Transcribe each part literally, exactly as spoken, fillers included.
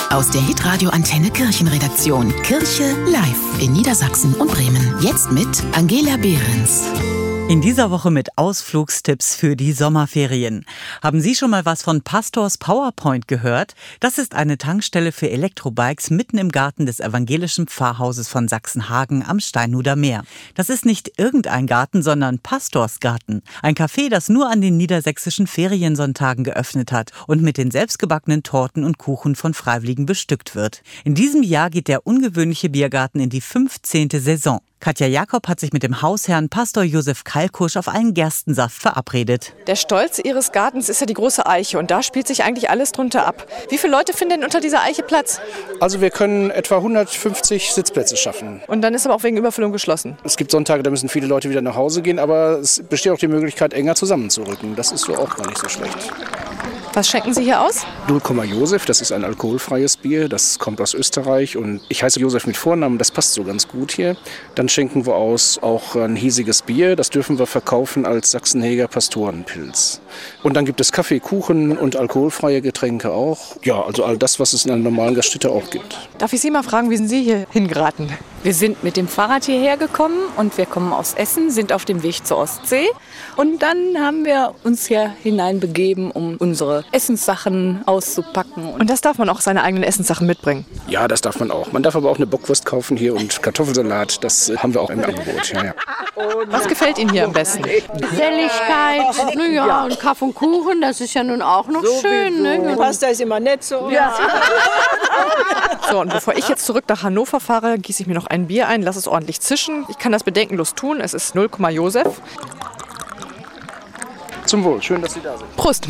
Aus der Hitradio Antenne Kirchenredaktion. Kirche live in Niedersachsen und Bremen. Jetzt mit Angela Behrens. In dieser Woche mit Ausflugstipps für die Sommerferien. Haben Sie schon mal was von Pastors PowerPoint gehört? Das ist eine Tankstelle für Elektrobikes mitten im Garten des evangelischen Pfarrhauses von Sachsenhagen am Steinhuder Meer. Das ist nicht irgendein Garten, sondern Pastorsgarten. Ein Café, das nur an den niedersächsischen Feriensonntagen geöffnet hat und mit den selbstgebackenen Torten und Kuchen von Freiwilligen bestückt wird. In diesem Jahr geht der ungewöhnliche Biergarten in die fünfzehnte Saison. Katja Jakob hat sich mit dem Hausherrn Pastor Josef Kalkusch auf einen Gerstensaft verabredet. Der Stolz ihres Gartens ist ja die große Eiche und da spielt sich eigentlich alles drunter ab. Wie viele Leute finden denn unter dieser Eiche Platz? Also wir können etwa hundertfünfzig Sitzplätze schaffen. Und dann ist aber auch wegen Überfüllung geschlossen. Es gibt Sonntage, da müssen viele Leute wieder nach Hause gehen, aber es besteht auch die Möglichkeit, enger zusammenzurücken. Das ist so auch gar nicht so schlecht. Was schenken Sie hier aus? null Komma Josef, das ist ein alkoholfreies Bier, das kommt aus Österreich und ich heiße Josef mit Vornamen, das passt so ganz gut hier. Dann schenken wir aus auch ein hiesiges Bier, das dürfen wir verkaufen als Sachsenhäger Pastorenpilz. Und dann gibt es Kaffee, Kuchen und alkoholfreie Getränke auch. Ja, also all das, was es in einer normalen Gaststätte auch gibt. Darf ich Sie mal fragen, wie sind Sie hier hingeraten? Wir sind mit dem Fahrrad hierher gekommen und wir kommen aus Essen, sind auf dem Weg zur Ostsee. Und dann haben wir uns hier hineinbegeben, um unsere Essenssachen auszupacken. Und das darf man auch, seine eigenen Essenssachen mitbringen? Ja, das darf man auch. Man darf aber auch eine Bockwurst kaufen hier und Kartoffelsalat. Das haben wir auch im Angebot. Ja, ja. Was gefällt Ihnen hier am besten? Geselligkeit, naja, und Kaffee und Kuchen, das ist ja nun auch noch so schön. Ne? Pasta ist immer nett so. Ja. So, und bevor ich jetzt zurück nach Hannover fahre, gieße ich mir noch ein Bier ein, lasse es ordentlich zischen. Ich kann das bedenkenlos tun, es ist null Komma Josef. Zum Wohl, schön, dass Sie da sind. Prost!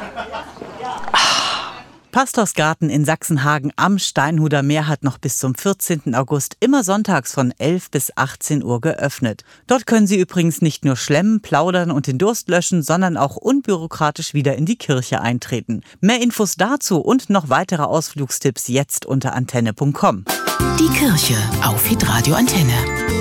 Pastorsgarten in Sachsenhagen am Steinhuder Meer hat noch bis zum vierzehnten August immer sonntags von elf bis achtzehn Uhr geöffnet. Dort können Sie übrigens nicht nur schlemmen, plaudern und den Durst löschen, sondern auch unbürokratisch wieder in die Kirche eintreten. Mehr Infos dazu und noch weitere Ausflugstipps jetzt unter antenne punkt com. Die Kirche auf Hitradio Antenne.